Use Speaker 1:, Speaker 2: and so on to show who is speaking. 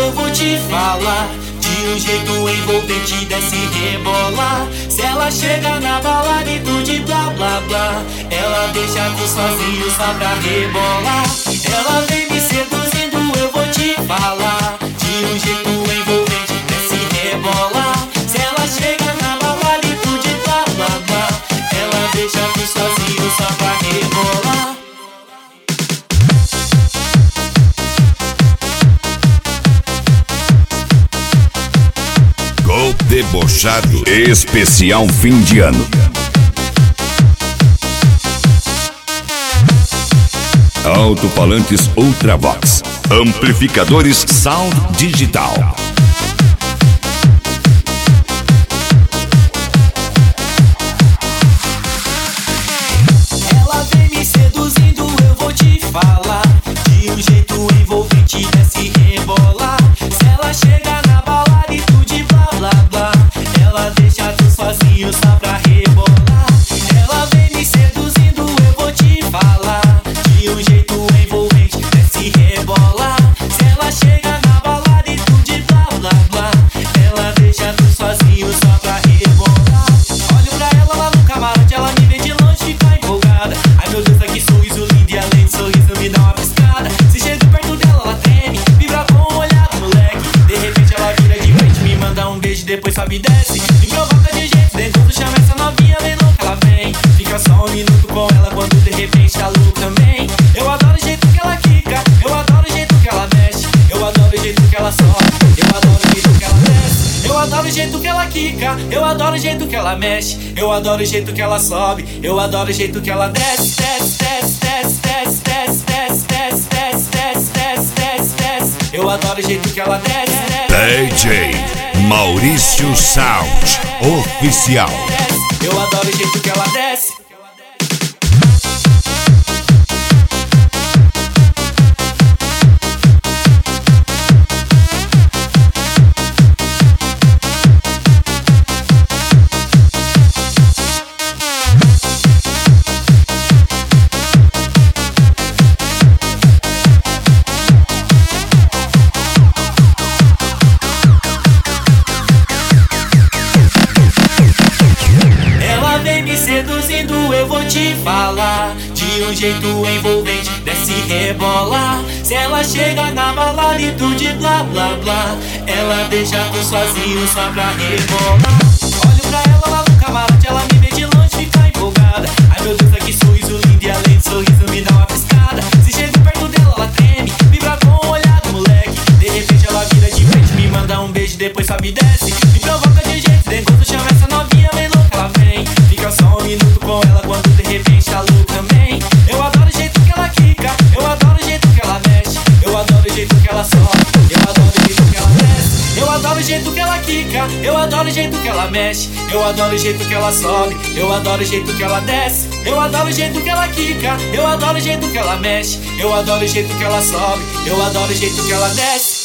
Speaker 1: eu vou te falar. De um jeito envolvente, desce e rebola. Se ela chega na balada e tu de blá blá blá, ela deixa tu sozinho só pra rebolar. Ela vem me seduzindo, eu vou te falar. De um jeito envolvente, desce e rebola. Se ela chega na balada e tu de blá blá blá, ela deixa tu sozinho só pra rebolar.
Speaker 2: Golpe Debochado especial fim de ano. Alto-falantes Ultravox, amplificadores Sound Digital.
Speaker 1: Ela vem me seduzindo, eu vou te falar. De um jeito envolvente, desce e rebola. Se ela chega na balada e tu de blá blá blá, ela deixa tu sozinho só pra rebolar. Ela vem me seduzindo, eu vou te falar. De um jeito envolvente, desce e rebola. Se ela chega na balada e tu de blá blá blá, ela deixa tu sozinho só pra rebolar. Olho pra ela lá no camarote, ela me vê de longe e fica empolgada. Ai meu Deus, que sorriso lindo, e além de sorriso me dá uma piscada. Se chego perto dela, ela treme, vibra com o olhar do moleque. De repente ela vira de frente, me manda um beijo, depois sobe e desce. Me provoca de jeito, dentro do chama essa novinha, vem louca, ela vem. Fica só um minuto com ela, quando de repente tá louco também. Eu adoro o jeito que ela quica, eu adoro o jeito que ela mexe, eu adoro o jeito que ela sobe, eu adoro o jeito que ela desce. Eu adoro o jeito que ela quica, eu adoro o jeito que ela mexe, eu adoro o jeito que ela sobe, eu adoro o jeito que ela desce, desce, desce, desce, desce, desce, desce, desce, desce, desce, desce, desce. Eu adoro o jeito que ela desce.
Speaker 2: DJ Maurício Sound Oficial.
Speaker 1: Eu adoro o jeito que ela desce. Seduzindo, eu vou te falar. De um jeito envolvente, desce e rebola. Se ela chega na balada e tu de blá blá blá, ela deixa tu sozinho só pra rebolar. Olho pra ela lá no camarote, ela me vê de longe e fica empolgada. Ai meu Deus, que sorriso lindo, e além de sorriso me dá uma piscada. Se chego perto dela, ela treme, vibra com o olhar do moleque. De repente ela vira de frente, me manda um beijo, depois sobe e desce. Me provoca de jeito, dentro do chama essa novinha, vem louca, ela vem. Fica só um minuto com ela, quando de repente tá louco também. Eu adoro o jeito que ela quica, eu adoro o jeito que ela mexe, eu adoro o jeito que ela sobe, eu adoro o jeito que ela desce. Eu adoro o jeito que ela quica, eu adoro o jeito que ela mexe, eu adoro o jeito que ela sobe, eu adoro o jeito que ela desce. Eu adoro o jeito que ela quica, eu adoro o jeito que ela mexe, eu adoro o jeito que ela sobe, eu adoro o jeito que ela desce.